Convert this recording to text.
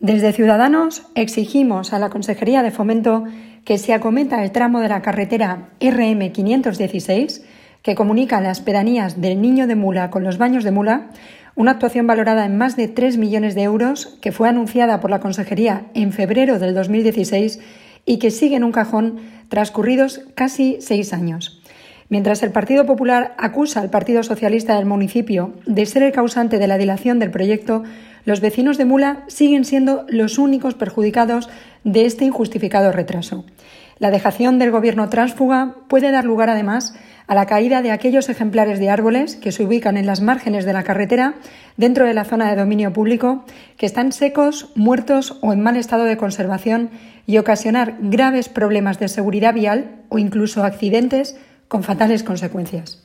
Desde Ciudadanos exigimos a la Consejería de Fomento que se acometa el tramo de la carretera RM516 que comunica las pedanías del Niño de Mula con los Baños de Mula, una actuación valorada en más de 3 millones de euros que fue anunciada por la Consejería en febrero del 2016 y que sigue en un cajón transcurridos casi 6 años. Mientras el Partido Popular acusa al Partido Socialista del municipio de ser el causante de la dilación del proyecto, los vecinos de Mula siguen siendo los únicos perjudicados de este injustificado retraso. La dejación del Gobierno tránsfuga puede dar lugar, además, a la caída de aquellos ejemplares de árboles que se ubican en las márgenes de la carretera dentro de la zona de dominio público, que están secos, muertos o en mal estado de conservación y ocasionar graves problemas de seguridad vial o incluso accidentes con fatales consecuencias.